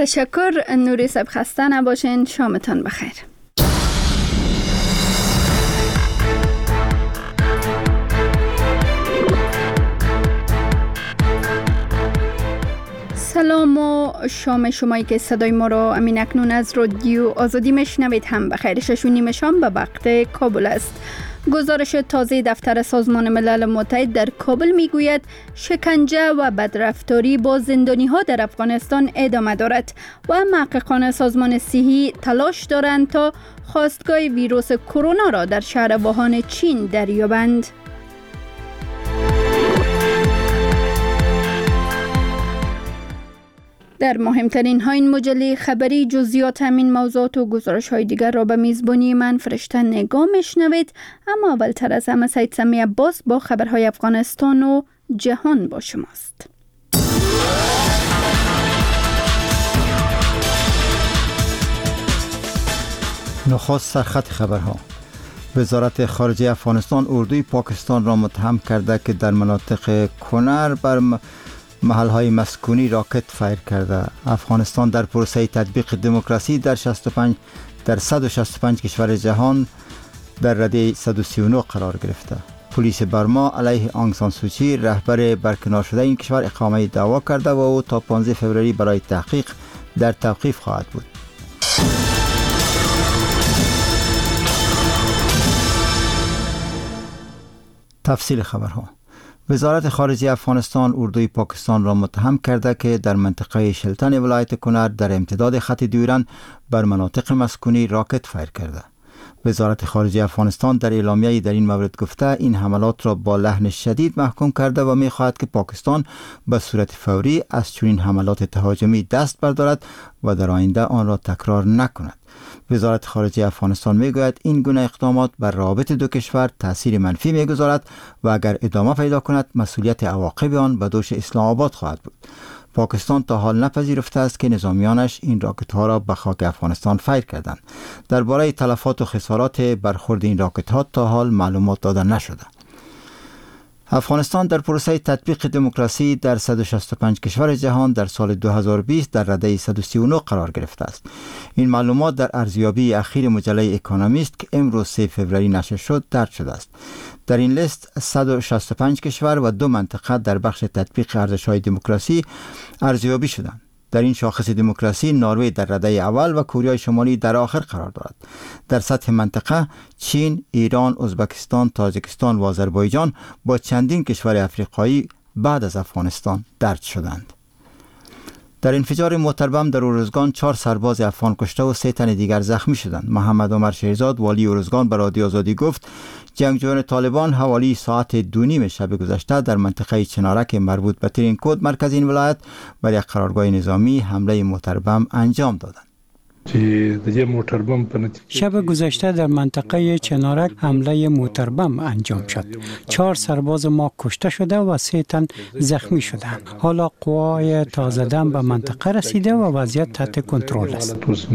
تشکر. نوری صاحب خسته نباشین. شامتان بخیر. سلام و شام شمایی که صدای ما را امین اکنون از رادیو آزادی میشنوید هم بخیر. 6:30 شام به وقت کابل است. گزارش تازه دفتر سازمان ملل متحد در کابل میگوید شکنجه و بدرفتاری با زندانی ها در افغانستان ادامه دارد و محققان سازمان صحی تلاش دارند تا خاستگاه ویروس کرونا را در شهر ووهان چین دریابند. در مهمترین ها این مجله خبری جزئیات همین موضوعات و گزارش های دیگر را به میزبانی من فرشته نگاه میشنوید. اما اولتر از همه سید سمی عباس با خبرهای افغانستان و جهان با شماست. نخست سرخط خبرها. وزارت خارجه افغانستان اردوی پاکستان را متهم کرده که در مناطق کنر بر محل‌های مسکونی راکت فایر کرده. افغانستان در پروسه تطبیق دموکراسی در 165 کشور جهان در رده 139 قرار گرفته. پلیس برما علیه آنگ سان سوچی رهبر برکنار شده این کشور اقامه دعوا کرده و او تا 15 فوریه برای تحقیق در توقیف خواهد بود. تفصیل خبرها. وزارت خارجه افغانستان اردوی پاکستان را متهم کرده که در منطقه شلتن ولایت کنر در امتداد خط دیورند بر مناطق مسکونی راکت فایر کرده. وزارت خارجه افغانستان در اعلامیه‌ای در این مورد گفته این حملات را با لحن شدید محکوم کرده و می‌خواهد که پاکستان به صورت فوری از چنین حملات تهاجمی دست بردارد و در آینده آن را تکرار نکند. وزارت خارجه افغانستان میگوید این گونه اقدامات بر روابط دو کشور تأثیر منفی میگذارد و اگر ادامه پیدا کند مسئولیت عواقب آن به دوش اسلام آباد خواهد بود. پاکستان تا حال نپذیرفته است که نظامیانش این راکت ها را به خاک افغانستان فایر کردند. درباره تلفات و خسارات برخورد این راکت ها تا حال معلومات داده نشده. افغانستان در پروسه تطبیق دموکراسی در 165 کشور جهان در سال 2020 در رده 139 قرار گرفته است. این معلومات در ارزیابی اخیر مجله اکونومیست که امروز 3 فوریه نشر شد درج شده است. در این لیست 165 کشور و 2 منطقه در بخش تطبیق ارزش‌های دموکراسی ارزیابی شدند. در این شاخص دموکراسی نروژ در رده اول و کره شمالی در آخر قرار دارد. در سطح منطقه چین، ایران، ازبکستان، تاجیکستان و آذربایجان با چندین کشور افریقایی بعد از افغانستان درج شدند. در انفجار موتر بم در ارزگان 4 سرباز افغان کشته و 3 تن دیگر زخمی شدند. محمد عمر شهزاد والی ارزگان به رادیو آزادی گفت جنگجویان طالبان حوالی ساعت 2:30 شب گذشته در منطقه چنارک مربوط به ترینکود مرکز این ولایت بر یک قرارگاه نظامی حمله موتر بم انجام دادند. شب گذشته در منطقه چنارک حمله موتر بم انجام شد. 4 سرباز ما کشته شده و 3 تن زخمی شدند. حالا قوای تازه دم به منطقه رسیده و وضعیت تحت کنترل است.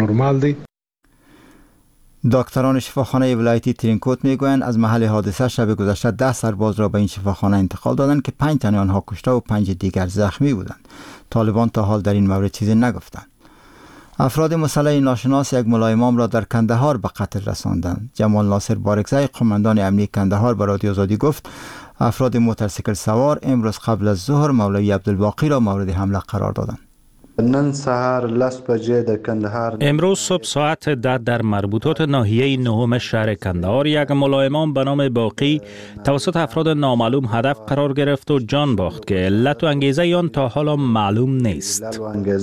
دکتران شفاخانه ولایتی ترینکوت میگویند از محل حادثه شب گذشته 10 سرباز را به این شفاخانه انتقال دادند که 5 تن آنها کشته و 5 دیگر زخمی بودند. طالبان تا حال در این مورد چیزی نگفتند. افراد مسلح ناشناس یک ملا امام را در کندهار به قتل رساندند. جمال ناصر بارکزی قماندان امنیه کندهار به رادیو آزادی گفت افراد موتورسیکل سوار امروز قبل از ظهر مولوی عبدالباقی را مورد حمله قرار دادند. نن سهار 10 بجې د کندهار امروز صبح ساعت 10 در مربوطات ناحیه نهم شهر کندهار یک ملا امام به نام باقی توسط افراد نامعلوم هدف قرار گرفت و جان باخت که علت و انگیزه آن تا حالا معلوم نیست.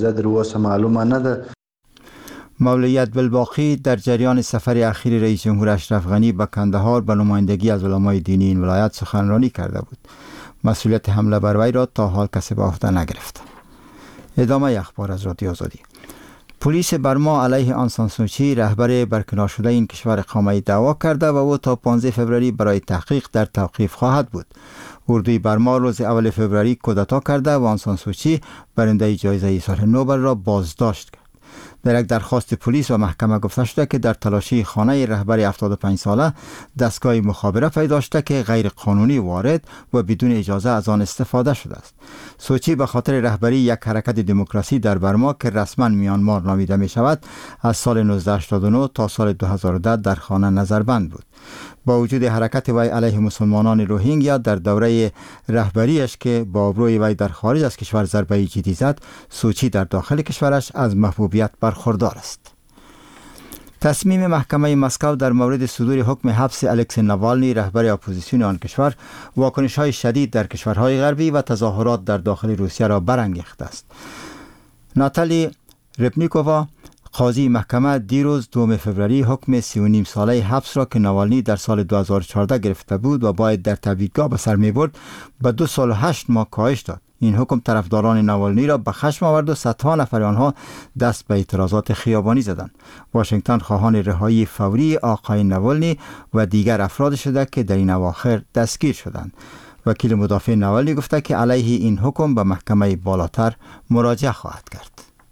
مولوی عبدالباقی در جریان سفر اخیر رئیس جمهور اشرف غنی به کندهار به نمایندگی از علمای دینی این ولایت سخنرانی کرده بود. مسئولیت حمله بر وی را تا حال کسی به عهده نگرفت. ادامه اخبار از رادیو آزادی. پلیس برما علیه آنگ سان سوچی رهبر برکنار شده این کشور اقامه دعوا کرده و او تا 15 فوریه برای تحقیق در توقیف خواهد بود. اردوی برما روز اول فوریه کودتا کرده و آنگ سان سوچی برنده جایزه صلح نوبل را بازداشت کرد. در یک درخواست پلیس و محکمه گفته شده که در تلاشی خانه رهبر 75 ساله دستگاه مخابره پیدا شده که غیر قانونی وارد و بدون اجازه از آن استفاده شده است. سوچی به خاطر رهبری یک حرکت دموکراسی در برما که رسما میانمار نامیده می شود از سال 1989 تا سال 2010 در خانه نظربند بود. با وجود حرکت وی علیه مسلمانان روهینگیا در دوره رهبریش که با آبروی وی در خارج از کشور ضربه جدی زد، سوچی در داخل کشورش از محبوبیت برخوردار است. تصمیم محکمه مسکو در مورد صدور حکم حبس الکسی ناوالنی رهبر اپوزیسیون آن کشور واکنش‌های شدید در کشورهای غربی و تظاهرات در داخل روسیه را برانگیخته است. ناتالی رپنیکووا قاضی محکمه دیروز 2 فوریه حکم 3.5 ساله حبس را که ناوالنی در سال 2014 گرفته بود و باید در تبعیدگاه به سر می برد به 2 سال و 8 ماه کاهش داد. این حکم طرفداران ناوالنی را به خشم آورد و صدها نفر آنها دست به اعتراضات خیابانی زدند. واشنگتن خواهان رهایی فوری آقای ناوالنی و دیگر افراد شده که در این اواخر دستگیر شدند. وکیل مدافع ناوالنی گفته که علیه این حکم به محکمه بالاتر مراجعه خواهد کرد.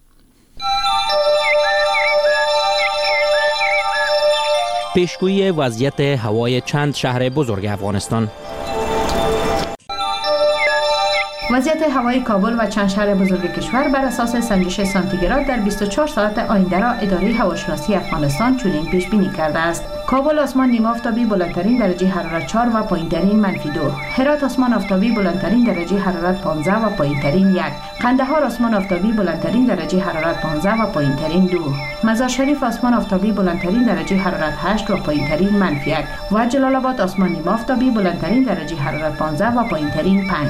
پیشگویی وضعیت هوای چند شهر بزرگ افغانستان. وضعیت هوای کابل و چند شهر بزرگ کشور بر اساس سنجش سانتیگراد در 24 ساعت آینده را اداره هواشناسی افغانستان چنین پیش بینی کرده است. کابل آسمان نیم آفتابی بلندترین درجه حرارت 4 و پایینترین -2. هرات آسمان آفتابی بلندترین درجه حرارت 15 و پایینترین 1. قندهار آسمان آفتابی بلندترین درجه حرارت 15 و پایینترین 2. مزار شریف آسمان آفتابی بلندترین درجه حرارت 8 و پایینترین -1 و جلال آباد آسمان نیم آفتابی بلندترین درجه حرارت 15 و پایینترین 5.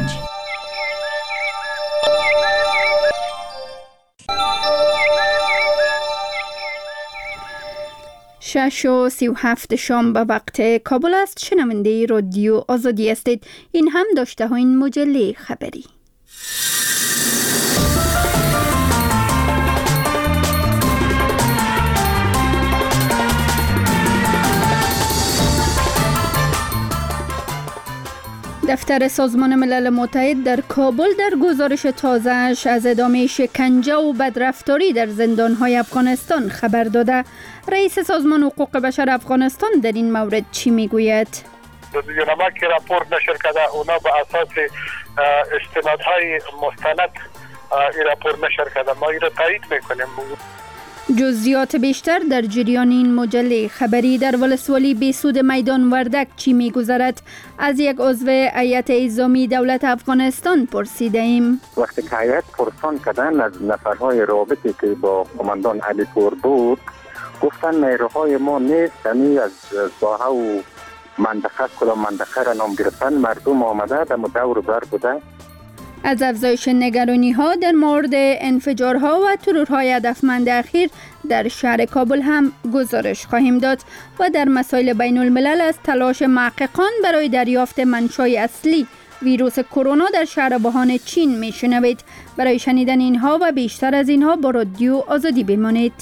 6:37 شام به وقت کابل است. شنونده رادیو آزادی هستید. این هم داشته ها این مجله خبری. دفتر سازمان ملل متحد در کابل در گزارش تازه‌اش از ادامه شکنجه و بدرفتاری در زندان‌های افغانستان خبر داده. رئیس سازمان حقوق بشر افغانستان در این مورد چی میگوید؟ یونما که راپورت نشر کرده، اونا به اساس استنادهای مستند این راپورت نشر کرده. ما این را تایید میکنیم. جزئیات بیشتر در جریان این مجله خبری. در ولسوالی بیسود میدان وردک چی میگذرد؟ از یک عضو هیئت انتظامی دولت افغانستان پرسیده ایم. وقتی که هیئت پرسان کردن از نفرهای رابطی که با قماندان علی پور بود، گفتن نیروهای ما نیست، یعنی از ساحه و منطقه کلا منطقه را نام گرفتن. مردم آمده در دور بر بوده. از افزایش نگرانی ها در مورد انفجارها و ترورهای هدفمند اخیر در شهر کابل هم گزارش خواهیم داد و در مسائل بین الملل از تلاش محققان برای دریافت منشأ اصلی ویروس کرونا در شهر ووهان چین میشنوید. برای شنیدن اینها و بیشتر از اینها با رادیو آزادی بمانید.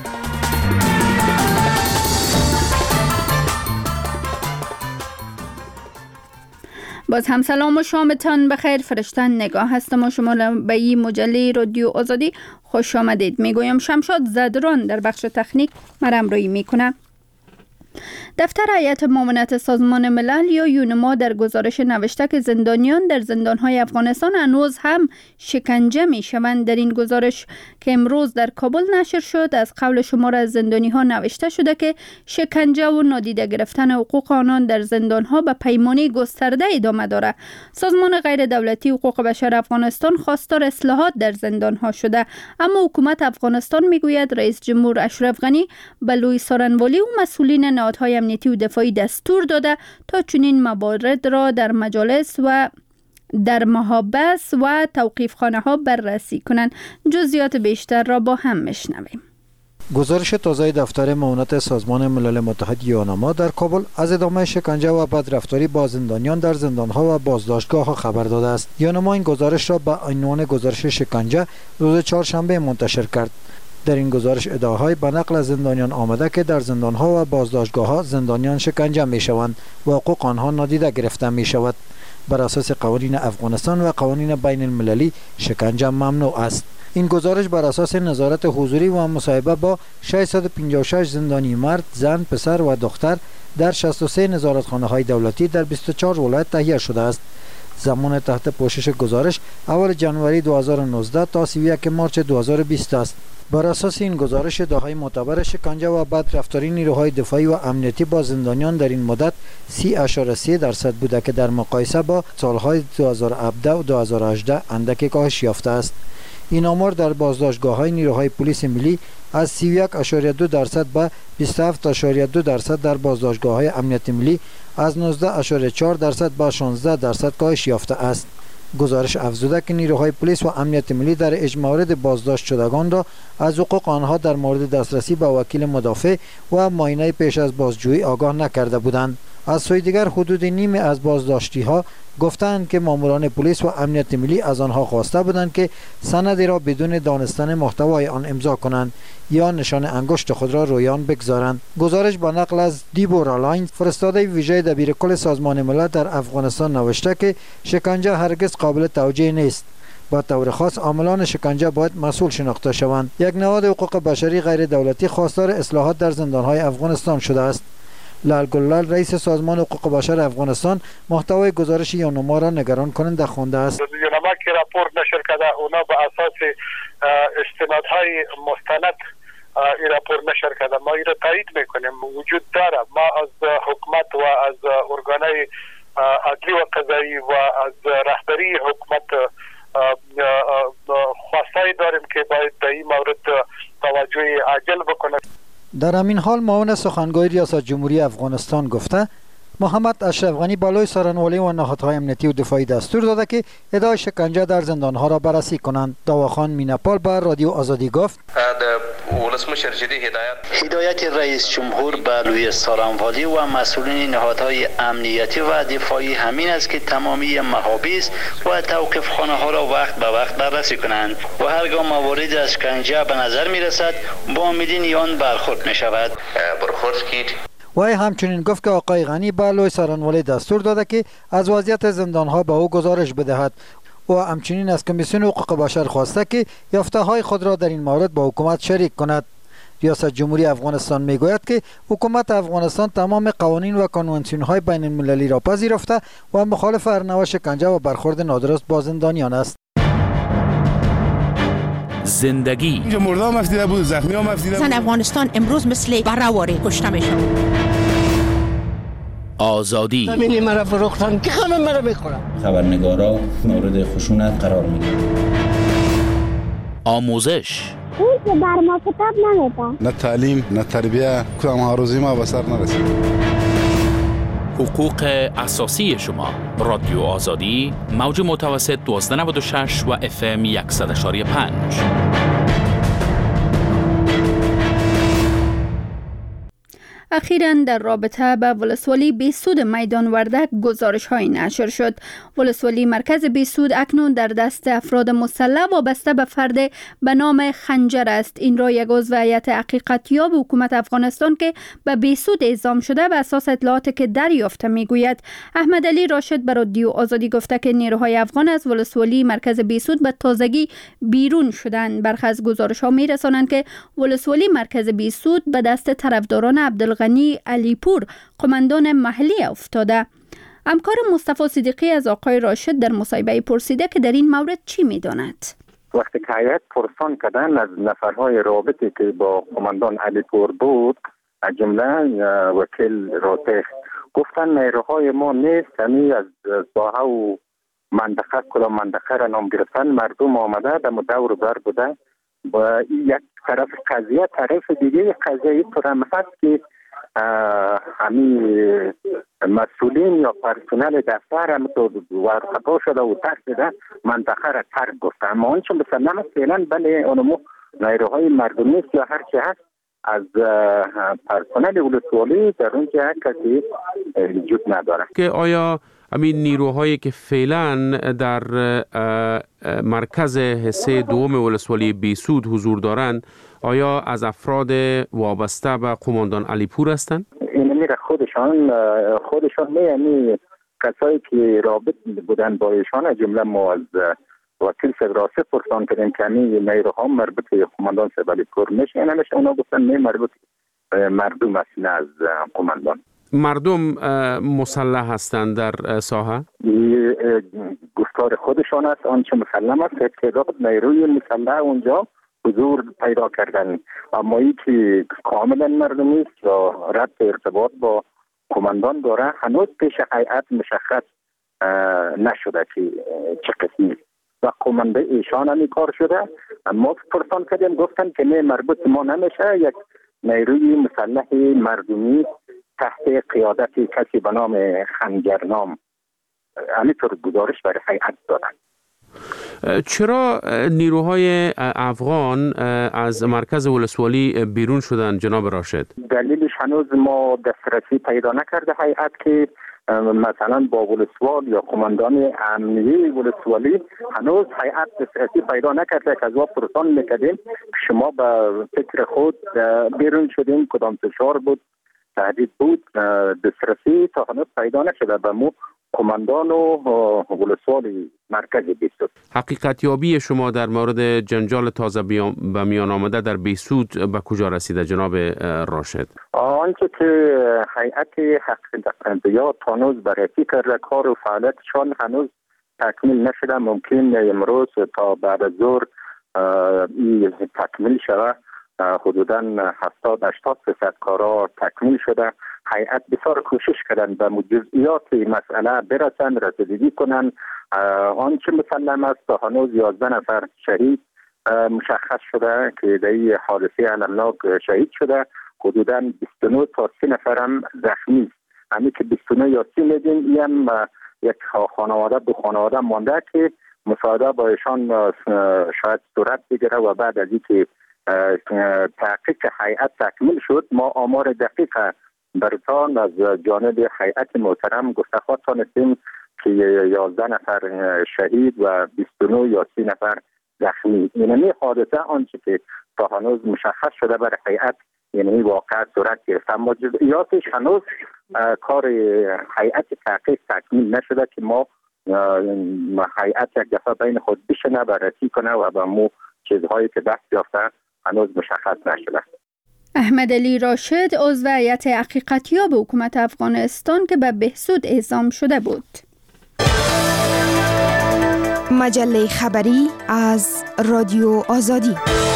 باز هم سلام و شامتان بخیر. فرشتن نگاه هستم و شما به این مجله رادیو آزادی خوش آمدید. میگویم شمشاد زدران در بخش تکنیک مرا همراهی میکنه. دفتر هیئت معاونت سازمان ملل یا یونما در گزارش نوشته که زندانیان در زندانهای افغانستان هنوز هم شکنجه می شوند. در این گزارش که امروز در کابل نشر شد از قول شمار از زندانی ها نوشته شده که شکنجه و نادیده گرفتن حقوق آنان در زندانها به پیمانه گسترده ادامه دارد. سازمان غیر دولتی حقوق بشر افغانستان خواستار اصلاحات در زندانها شده، اما حکومت افغانستان میگوید رئیس جمهور اشرف غنی به لوی سارنوالی و مسئولین نهادهای امنیتی و دفاعی دستور داده تا چنین موارد را در مجالس و در محابس و توقیفخانه ها بررسی کنند. جزئیات بیشتر را با هم میشنویم. گزارش تازه دفتر معاونت سازمان ملل متحد یونما در کابل از ادامه شکنجه و بدرفتاری با زندانیان در زندانها و بازداشتگاه‌ها خبر داده است. یونما این گزارش را به عنوان گزارش شکنجه روز چهارشنبه منتشر کرد. در این گزارش ادعاهای به نقل از زندانیان آمده که در زندانها و بازداشتگاه‌ها زندانیان شکنجه می‌شوند و حقوق آنها نادیده گرفته می‌شود. بر اساس قوانین افغانستان و قوانین بین المللی شکنجه ممنوع است. این گزارش بر اساس نظارت حضوری و مصاحبه با 656 زندانی مرد، زن، پسر و دختر در 63 نظارتخانه‌های دولتی در 24 ولایت تهیه شده است. زمان تحت پوشش گزارش اول جنوری 2019 تا 31 مارچ 2020 است. بر اساس این گزارش ادعاهای معتبر شکنجه و بدرفتاری نیروهای دفاعی و امنیتی با زندانیان در این مدت 30.3% بوده که در مقایسه با سالهای 2017 و 2018 اندک کاهش یافته است. این آمار در بازداشتگاه‌های نیروهای پلیس ملی از 31.2% به 27.2% در بازداشتگاه‌های امنیت ملی از 19.4% به 16% کاهش یافته است. گزارش افزوده که نیروهای پلیس و امنیت ملی در اجمالات بازداشت شدگان را از حقوق آنها در مورد دسترسی به وکیل مدافع و معاینه پیش از بازجویی آگاه نکرده بودند. از سوی دیگر حدود نیمی از بازداشتی ها گفتند که ماموران پلیس و امنیت ملی از آنها خواسته بودند که سندی را بدون دانستن محتوای آن امضا کنند یا نشان انگشت خود را رویان بگذارند. گزارش با نقل از دیبورا لاین، فرستاده ویژه دبیرکل سازمان ملل در افغانستان نوشته که شکنجه هرگز قابل توجیه نیست. با طور خاص عاملان شکنجه باید مسئول شناخته شوند. یک نهاد حقوق بشری غیر دولتی خواستار اصلاحات در زندانهای افغانستان شده است. لال گلال رئیس سازمان حقوق بشر افغانستان محتوای گزارش یونما را نگران کننده خوانده است. یونما که راپورت نشر کرده اونا به اساس استنادهای مستند این راپورت نشر کرده. ما این را تایید میکنیم. وجود داره. ما از حکومت و از ارگانهای عدلی و قضایی و از رهبری حکومت خواستایی داریم که باید به این مورد توجه عاجل بکنه. در همین حال معاون سخنگوی ریاست جمهوری افغانستان گفته محمد اشرف غنی بالای سارنوالی و نهادهای امنیتی و دفاعی دستور داده که ادعای شکنجه در زندانها را بررسی کنند. داواخان مینپال به رادیو آزادی گفت هدایت رئیس جمهور به روی سارنوالی و مسئولین نهادهای امنیتی و دفاعی همین است که تمامی محابس و توقیفخانه ها را وقت به وقت بررسی کنند و هرگاه موارد از شکنجه به نظر می رسد با عاملین آن برخورد می شود. وی همچنین گفت که آقای غنی به لوی سارنوالی دستور داده که از وضعیت زندانها به او گزارش بدهد و همچنین از کمیسیون حقوق بشر خواسته که یافته های خود را در این مورد با حکومت شریک کند. ریاست جمهوری افغانستان میگوید که حکومت افغانستان تمام قوانین و کنوانسیون های بین المللی را پذیرفته و مخالف هر نوع شکنجه و برخورد نادرست با زندانیان است. زندگی مردم مفدیده بود، زخمی ها مفدیده بود. زن افغانستان امروز مثل برهواره کشته میشد. آزادی همینی مرا فروختن که همه مرا میخورن. خبرنگارا مورد خشونت قرار میگیرن. آموزش اون که بر ما کتاب نمیده. نه تعلیم نه تربیه کدام ها روزی ما به سر نرسید. حقوق اساسی شما. رادیو آزادی موج متوسط 1296 و FM 100.5. اخیراً در رابطه با ولسوالی بیسود میدان وردک گزارش های نشر شد. ولسوالی مرکز بیسود اکنون در دست افراد مسلح وابسته به فرد به نام خنجر است. این را یک عضو هیئت حقیقتیاب حکومت افغانستان که به بیسود اعزام شده به اساس اطلاعاتی که دریافته میگوید. احمد علی راشد بر رادیو آزادی گفته که نیروهای افغان از ولسوالی مرکز بیسود به تازگی بیرون شدند. برخی از گزارش ها میرسانند که ولسوالی مرکز بیسود به دست طرفداران عبدالغنی علیپور قماندان محلی افتاده. همکار مصطفی صدیقی از آقای راشد در مصاحبه پرسیده که در این مورد چی می‌داند. وقتی که هیئت پرسان کردن از نفرهای رابطی که با قماندان علیپور بود، از جمله وکیل راتخ، گفتن نیروهای ما نیست، همین از ساحه و منطقه کلا منطقه را نام گرفتن، مردم آمده در دور بر بوده و یک طرف قضیه، طرف دیگه قضیه این طور هم هست که همین مسئولین یا پرسنل دفتر هم تو ورخطا شده و ترک ده منطقه را ترک گفته. اما آنچه مسلم است فعلا بله اونمو نیروهای مردمی است یا هر چی هست از پرسنل ولسوالی در اونجا کسی وجود نداره. که آیا همین نیروهایی که فعلا در مرکز حصه دوم ولسوالی بیسود حضور دارند آیا از افراد وابسته به قماندان علیپور هستند؟ این میره خودشان یعنی کسایی که رابط بودن با ایشان، جمله ما از وکیل صاحب راسته پرسان کردیم که این نیروها مربوط به قماندان صاحب علی پور میشه یا نمیشه. اونا گفتن نه، مربوط مردم است نه از قماندان. مردم مسلح هستند در ساحه؟ گفتار خودشان است. آنچه مسلم است تعداد نیروی مسلح اونجا حضور پیدا کردن، اما این که کاملا مردمی است یا ربط ارتباط با قماندان داره هنوز پیش هیئت مشخص نشده که چه قسمی و قمانده ایشان هم کار شده. ما پرسان کردیم گفتن که نه، مربوط ما نمیشه، یک نیروی مسلح مردمی تحت قیادت کسی به نام خنجرنام همینطور گزارش برای هیئت دادن. چرا نیروهای افغان از مرکز ولسوالی بیرون شدن جناب راشد؟ دلیلش هنوز ما دسترسی پیدا نکرده هیئت که مثلا با ولسوال یا قماندان امنیه ولسوالی هنوز هیئت دسترسی پیدا نکرده که از ما پرسان میکردیم شما به فکر خود بیرون شدیم، کدام فشار بود، تهدید بود، دسترسی تا هنوز پیدا نشده به مو قماندان و ولسوالی مرکز بیسود. حقیقت یابی شما در مورد جنجال تازه به میان آمده در بیسود به کجا رسیده جناب راشد؟ آنچه که هیئت حقیقت یابی هنوز بررسی کرده کار و فعالیتشان هنوز تکمیل نشده. ممکن امروز تا بعد از ظهر تکمیل شود. حدوداً 70-80% کارا تکمیل شده. هیئت بسیار کوشش کردن به جزئیات مسئله برسن، رسیدگی کنن. آنچه مسلم است تا هنوز 11 نفر شهید مشخص شده که در این حادثه المناک شهید شده. حدوداً 29 تا 30 نفر هم زخمی است. همین که 29 یا 30 میدیم این هم یک خانواده، دو خانواده مانده که مساعده با ایشان شاید صورت بگیره و بعد از اینکه تحقیق هیئت تکمیل شد ما آمار دقیق برتان از جانب هیئت محترم گفتخواه تانستیم که 11 نفر شهید و 29 یا 30 نفر زخمی. یعنی حادثه آنچه که تا هنوز مشخص شده برای هیئت یعنی واقع صورت گرفت، اما جزئیاتش هنوز کار هیئت تحقیق تکمیل نشده که ما هیئت یک دفعه بین خود بشنه بررسی کنه و به مو چیزهایی که دست یافته هنوز مشخص نشده. احمد علی راشد عضو هیئت حقیقتیاب حکومت افغانستان که به بهسود اعزام شده بود. مجله خبری از رادیو آزادی.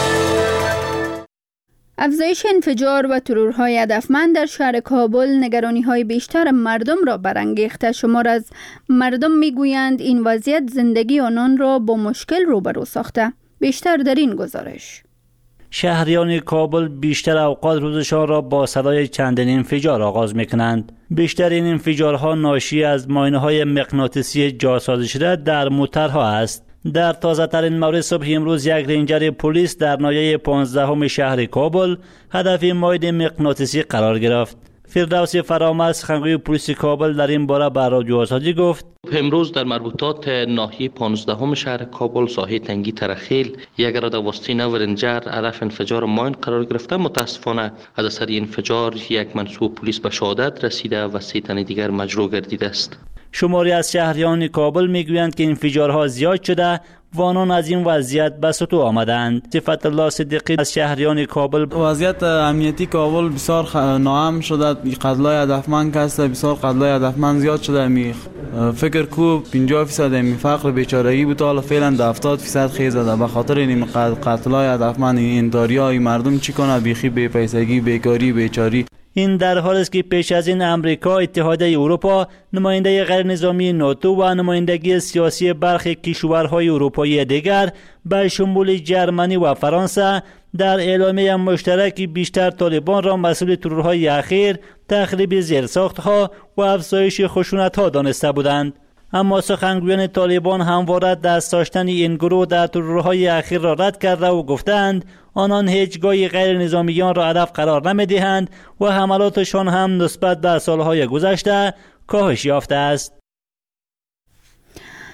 افزایش انفجار و ترورهای هدفمند در شهر کابل نگرانی‌های بیشتر مردم را برانگیخته. شمار از مردم می‌گویند این وضعیت زندگی آنان را با مشکل روبرو ساخته. بیشتر در این گزارش. شهریان کابل بیشتر اوقات روزشان را با صدای چندین انفجار آغاز می‌کنند. بیشتر این انفجارها ناشی از ماینه‌های مغناطیسی جاسازی شده در موترها است. در تازه ترین مورد صبح امروز یک رنجر پلیس در ناحیه 15 شهر کابل هدف ماین مغناطیسی قرار گرفت. فردوس فرامرز سخنگوی پلیس کابل در این باره به رادیو آزادی گفت: امروز در مربوطات ناحیه 15 شهر کابل ساحه تنگی ترخیل یک رادار واسطی نو رنجر هدف انفجار ماین قرار گرفته. متاسفانه از اثر انفجار یک منصوب پلیس به شهادت رسیده و 3 تن دیگر مجروح گردیده است. شماری از شهریان کابل میگویند که انفجارها زیاد شده و آنان از این وضعیت به سطوح آمدند. صفت الله صدیقی از شهریان کابل: وضعیت امنیتی کابل بسیار ناامن شده. قتل‌های هدفمند هست، بسیار قتل‌های هدفمند زیاد شده. فکر کو 50% فقر بیچارگی بود، حالا فعلا 70% خیز زده. به خاطر این قتل‌های هدفمند انتحاری‌های مردم چی کنه؟ بیخی بی پیسگی، بیکاری، بیچاری. این در حالی است که پیش از این امریکا، اتحادیه اروپا، نماینده غیر نظامی ناتو و نمایندگی سیاسی برخی کشورهای اروپایی دیگر به شمول جرمنی و فرانسه در اعلامیه مشترکی بیشتر طالبان را مسئول ترورهای اخیر، تخریب زیرساختها و افزایش خشونت‌ها دانسته بودند. اما سخنگویان طالبان همواره دست داشتن این گروه در ترورهای اخیر را رد کرده و گفتند آنان هیچگاه غیر نظامیان را هدف قرار نمی‌دهند و حملاتشان هم نسبت به سالهای گذشته کاهش یافته است.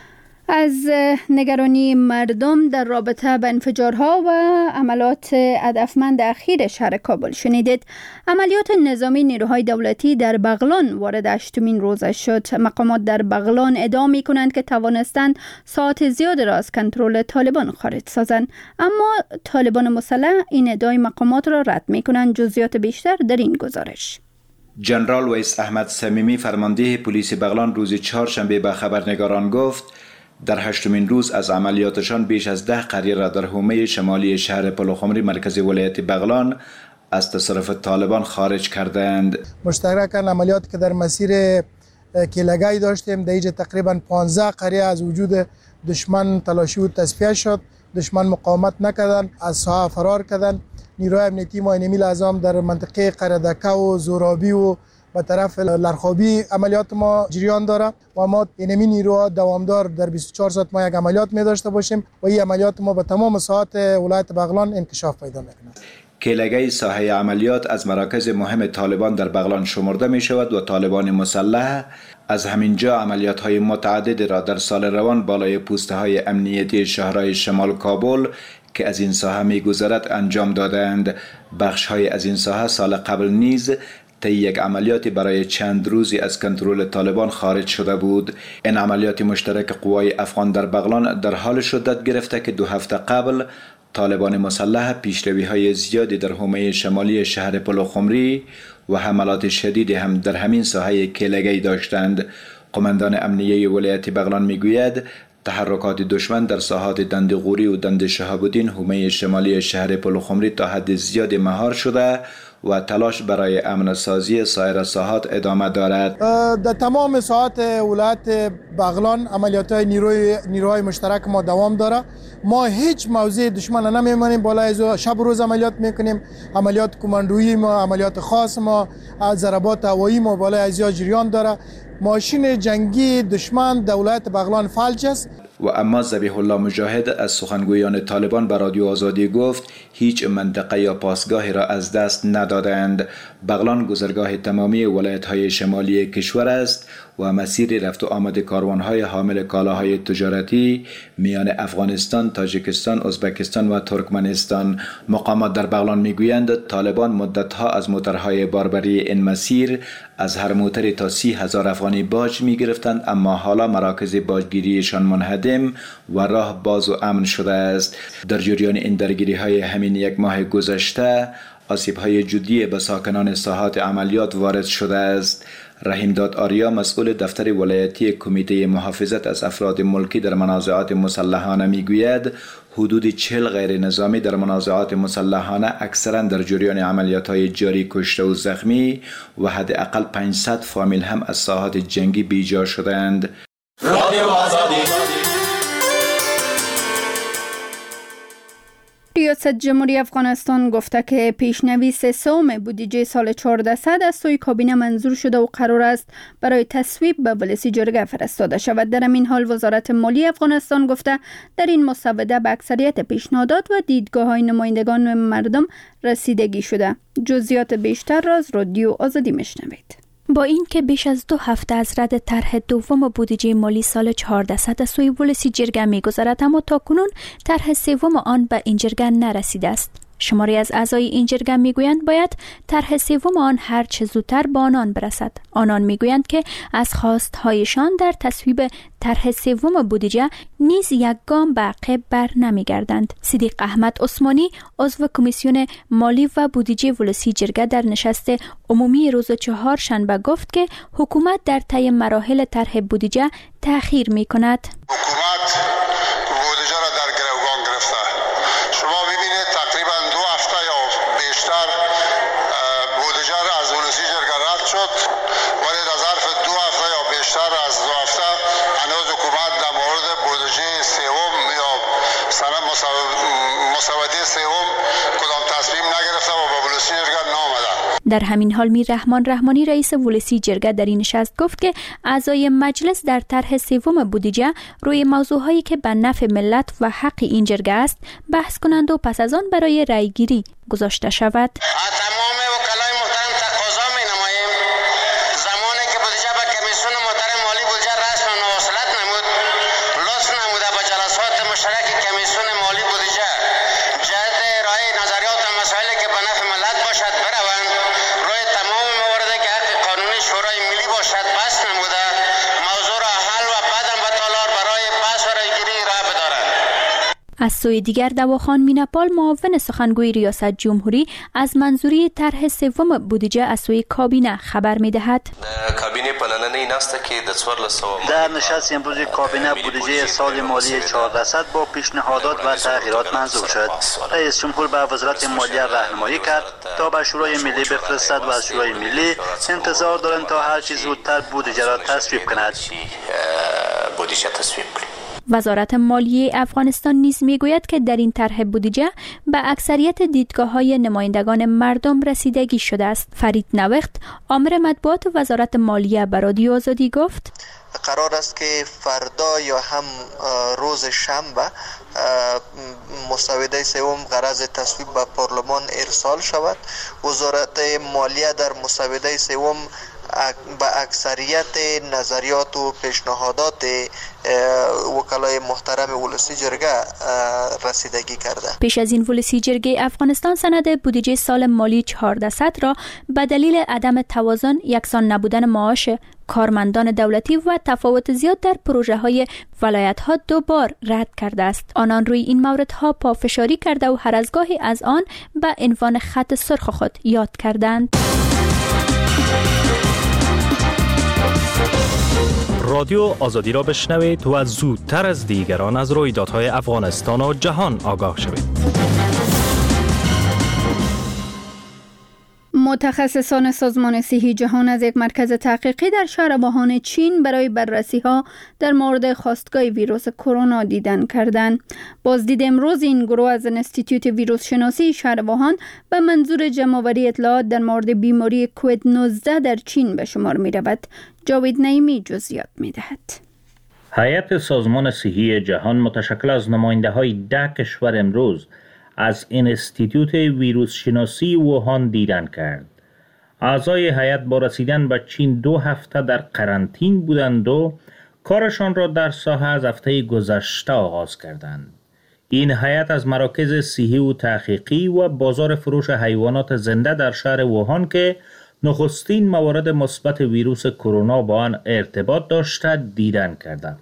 از نگرانی مردم در رابطه با انفجارها و عملیات هدفمند اخیر شهر کابل شنیدید. عملیات نظامی نیروهای دولتی در بغلان وارد 8مین روز شد. مقامات در بغلان ادعا می کنند که توانستند ساعت زیاد را از کنترل طالبان خارج سازند، اما طالبان مسلح این ادعای مقامات را رد می کنند. جزئیات بیشتر در این گزارش. جنرال ویس احمد صمیمی فرمانده پلیس بغلان روز چهارشنبه به خبرنگاران گفت در 8مین روز از عملیاتشان بیش از 10 قریه را در حومه شمالی شهر پلخمری مرکز ولایت بغلان از تصرف طالبان خارج کردند. مشترکاً عملیاتی که در مسیر کیلگای داشتیم، در اینجا تقریباً 15 قریه از وجود دشمن تلاشی و تصفیه شد. دشمن مقاومت نکردند، از ساحه فرار کردند. نیروهای امنیتی ما اینمی لازم در منطقه قردکه و زورابی و به طرف لرخابی عملیات ما جریان داره و ما اینمی نیروها دوامدار در 24 ساعت ما یک عملیات می داشته باشیم و این عملیات ما به تمام ساحات ولایت بغلان انکشاف پیدا میکنه. کیلگه ساحه عملیات از مراکز مهم طالبان در بغلان شمرده می شود و طالبان مسلح از همین جا عملیات های متعدد را در سال روان بالای پوسته های امنیتی شهرهای شمال کابل که از این ساحه می گذرد انجام دادند. بخش های از این ساحه سال قبل نیز طی یک عملیاتی برای چند روزی از کنترل طالبان خارج شده بود. این عملیات مشترک قوای افغان در بغلان در حال شدت گرفته که 2 هفته قبل طالبان مسلح پیشروی‌های زیادی در حومه شمالی شهر پلخمری و حملات شدیدی هم در همین ساحه کیلگی داشتند. قماندان امنیه ولایت بغلان میگوید تحرکات دشمن در ساحات دندغوری و دند شهاب الدین حومه شمالی شهر پلخمری تا حد زیادی مهار شده و تلاش برای امن سازی سایر ساحات ادامه دارد. در تمام ساحات ولایت بغلان عملیات های نیروهای مشترک ما دوام داره. ما هیچ موضع دشمن نمیمانیم، بالای شب و روز عملیات میکنیم. عملیات کماندویی ما، عملیات خاص ما، ضربات هوایی ما بالای ازیا جریان داره. ماشین جنگی دشمن در ولایت بغلان فلج است. و اما ذبیح الله مجاهد از سخنگویان طالبان به رادیو آزادی گفت هیچ منطقه یا پاسگاهی را از دست ندادند. بغلان گذرگاه تمامی ولایت‌های شمالی کشور است و مسیر رفت و آمد کاروان‌های حامل کالاهای تجارتی میان افغانستان، تاجیکستان، ازبکستان و ترکمنستان. مقامات در بغلان میگویند طالبان مدت‌ها از موترهای باربری این مسیر از هر موتری تا 30,000 افغانی باج می‌گرفتند، اما حالا مراکز باجگیریشان منهدم و راه باز و امن شده است. در جریان این درگیری‌های همین یک ماه گذشته آسیب‌های جدی به ساکنان ساحات عملیات وارد شده است. رحیمداد آریا مسئول دفتر ولایتی کمیته محافظت از افراد ملکی در منازعات مسلحانه میگوید حدود 40 غیر نظامی در منازعات مسلحانه اکثرا در جریان عملیات‌های جاری کشته و زخمی و حداقل 500 فامیل هم از ساحات جنگی بیجا شدند. رادیو آزادی. ریاست جمهوری افغانستان گفته که پیشنویس سوم بودجه سال 1400 از سوی کابینه منظور شده و قرار است برای تصویب به ولسی جرگه فرستاده شود. در این حال وزارت مالی افغانستان گفته در این مسوده به اکثریت پیشنهادات و دیدگاه‌های نمایندگان مردم رسیدگی شده. جزئیات بیشتر را از رادیو آزادی میشنوید. با اینکه بیش از 2 هفته از رد طرح دوم بودجه مالی سال 1400 از سوی ولسی جرگه می‌گذرد، اما تاکنون طرح سوم آن به این جرگه نرسیده است. شماری از اعضای این جرگه میگویند باید طرح سوم آن هر چه زودتر به آنان برسد. آنان میگویند که از خواستهایشان در تصویب طرح سوم بودجه نیز یک گام به عقب بر نمیگردند. صدیق احمد عثمانی عضو کمیسیون مالی و بودجه ولسی جرگه در نشست عمومی روز 4 شنبه گفت که حکومت در طی مراحل طرح بودجه تأخیر میکند. حکومت بودجه را در گروگان گرفته. شما ببینید تقریبا 2 هفته یا بیشتر بودجه را از ولسی جرگه رد شد، ولی در ظرف 2 هفته یا بیشتر از 2 هفته هنوز حکومت در مورد بودجه سوم یا سند مسوده سوم کدام تصمیم نگرفته و به ولسی جرگه نامده. در همین حال میر رحمان رحمانی رئیس ولسی جرگه در این نشست گفت که اعضای مجلس در طرح سوم بودجه روی موضوعهایی که به نفع ملت و حق این جرگه است بحث کنند و پس از آن برای رأی گیری گذاشته شود. تمام وکلای محترم تقاضا می‌نماییم زمانی که بودجه به کمیسیون محترم مالی بودجه رسم و مواصلت نمود، لطف از سوی دیگر دواخان میناپال معاون سخنگوی ریاست جمهوری از منظوری طرح سوم بودجه از سوی کابینه خبر می‌دهد. در نشست امروز کابینه بودجه سال مالی 1400 با پیشنهادات و تغییرات منظور شد. رئیس جمهور به وزارت مالیه راهنمایی کرد تا به شورای ملی بفرستد و از شورای ملی انتظار دارند تا هر چیز زودتر بودجه را تصویب کند. وزارت مالیه افغانستان نیز میگوید که در این طرح بودجه به اکثریت دیدگاه‌های نمایندگان مردم رسیدگی شده است. فرید نوخت، آمر مطبوعات وزارت مالیه به رادیو آزادی گفت: قرار است که فردا یا هم روز شنبه مسوده سوم غرض تصویب به پارلمان ارسال شود. وزارت مالیه در مسوده سوم به اکثریت نظریات و پیشنهادات وکلای محترم ولسی جرگه رسیدگی کرده. پیش از این ولسی جرگه افغانستان سند بودجه سال مالی 1400 را به دلیل عدم توازن، یکسان نبودن معاش کارمندان دولتی و تفاوت زیاد در پروژه های ولایت ها 2 بار رد کرده است. آنان روی این موردها پافشاری کرده و هر از گاهی از آن به عنوان خط سرخ خود یاد کردند. رادیو آزادی را بشنوید و زودتر از دیگران از رویدادهای افغانستان و جهان آگاه شوید. متخصصان سازمان صحی جهان از یک مرکز تحقیقی در شهر ووهان چین برای بررسی‌ها در مورد خاستگاه ویروس کرونا دیدن کردند. بازدید امروز این گروه از انستیتوت ویروس شناسی شهر ووهان به منظور جمع‌آوری اطلاعات در مورد بیماری کووید 19 در چین به شمار می‌رود. جاوید نعیمی جزئیات می‌دهد. هیئت سازمان صحی جهان متشکل از نماینده‌های 10 کشور امروز از انستیتوت ویروس شناسی ووهان دیدن کرد. اعضای هیئت با رسیدن به چین 2 هفته در قرنطین بودند و کارشان را در ساحه از هفته گذشته آغاز کردند. این هیئت از مراکز صحی و تحقیقی و بازار فروش حیوانات زنده در شهر ووهان که نخستین موارد مثبت ویروس کرونا با آن ارتباط داشته دیدن کردند.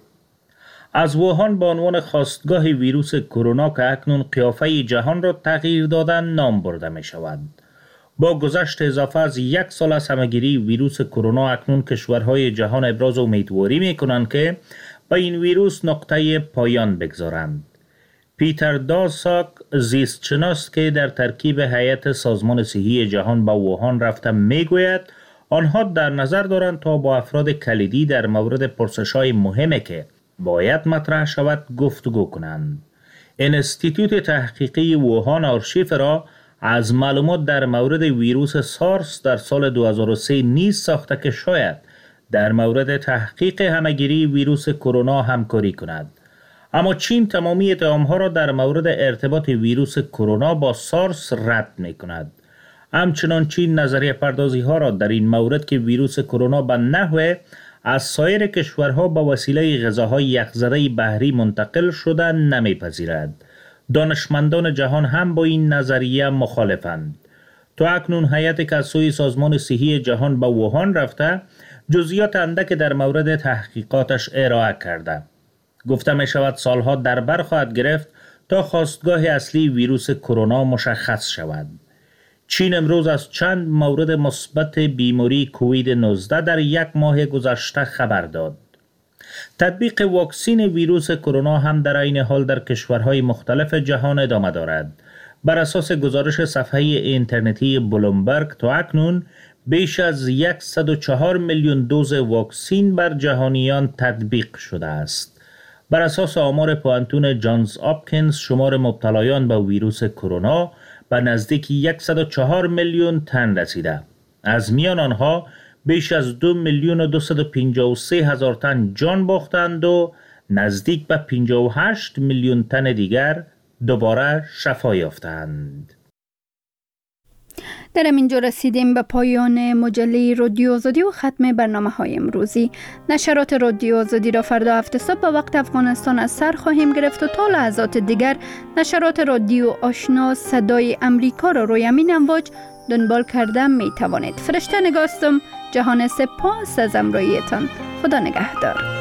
از ووهان به عنوان خاستگاه ویروس کرونا که اکنون قیافه جهان را تغییر دادن نام برده می شود. با گذشت اضافه از 1 سال از همه‌گیری ویروس کرونا اکنون کشورهای جهان ابراز امیدواری می کنند که به این ویروس نقطه پایان بگذارند. پیتر داساک زیستشناس که در ترکیب هیئت سازمان صحی جهان به ووهان رفته می گوید آنها در نظر دارند تا با افراد کلیدی در مورد پرسش‌های مهمی که باید مطرح شود گفتگو کنند. انستیتوت تحقیقی ووهان آرشیف را از معلومات در مورد ویروس سارس در سال 2003 نیز ساخته که شاید در مورد تحقیق همه‌گیری ویروس کرونا همکاری کند. اما چین تمامی اتهام‌ها را در مورد ارتباط ویروس کرونا با سارس رد می‌کند. همچنان چین نظریه پردازی ها را در این مورد که ویروس کرونا به نحو از سایر کشورها با وسیله غذاهای یخزده بحری منتقل شده نمیپذیرد. دانشمندان جهان هم با این نظریه مخالفند. تا اکنون هیئتی که از سوی سازمان صحی جهان به ووهان رفته جزئیات اندک در مورد تحقیقاتش ارائه کرده. گفته می شود سالها در بر خواهد گرفت تا خاستگاه اصلی ویروس کرونا مشخص شود. چین امروز از چند مورد مثبت بیماری کووید 19 در 1 ماه گذشته خبر داد. تطبیق واکسین ویروس کرونا هم در این حال در کشورهای مختلف جهان ادامه دارد. بر اساس گزارش صفحه اینترنتی بلومبرگ تا اکنون بیش از 104 میلیون دوز واکسین بر جهانیان تطبیق شده است. بر اساس آمار پوانتون جانز آپکینز شمار مبتلایان به ویروس کرونا به نزدیک 104 میلیون تن رسیده. از میان آنها بیش از 2,253,000 تن جان باختند و نزدیک به 58 میلیون تن دیگر دوباره شفا یافتند. در اینجا رسیدیم به پایان مجله رادیو آزادی و ختم برنامه‌های امروزی. نشرات رادیو آزادی را فردا هفت صبح به وقت افغانستان از سر خواهیم گرفت و تا لحظات دیگر نشرات رادیو آشنا صدای امریکا را روی همین امواج دنبال کرده می توانید. فرشته نگاستم. جهان سپاس از همراهیتان. خدا نگهدار.